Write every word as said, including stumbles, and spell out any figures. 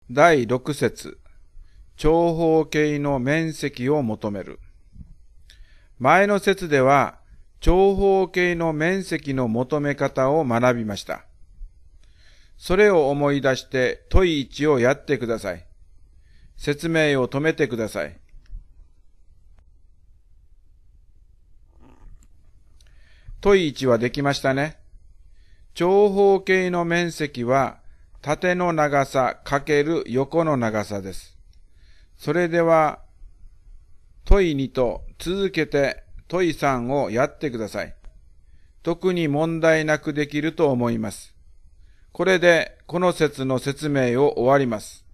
だいろく節、長方形の面積を求める。前の節では、長方形の面積の求め方を学びました。それを思い出して問いいちをやってください。説明を止めてください。問いいちはできましたね。長方形の面積は縦の長さかける横の長さです。それでは問いにと続けて問いさんをやってください。特に問題なくできると思います。これでこの節の説明を終わります。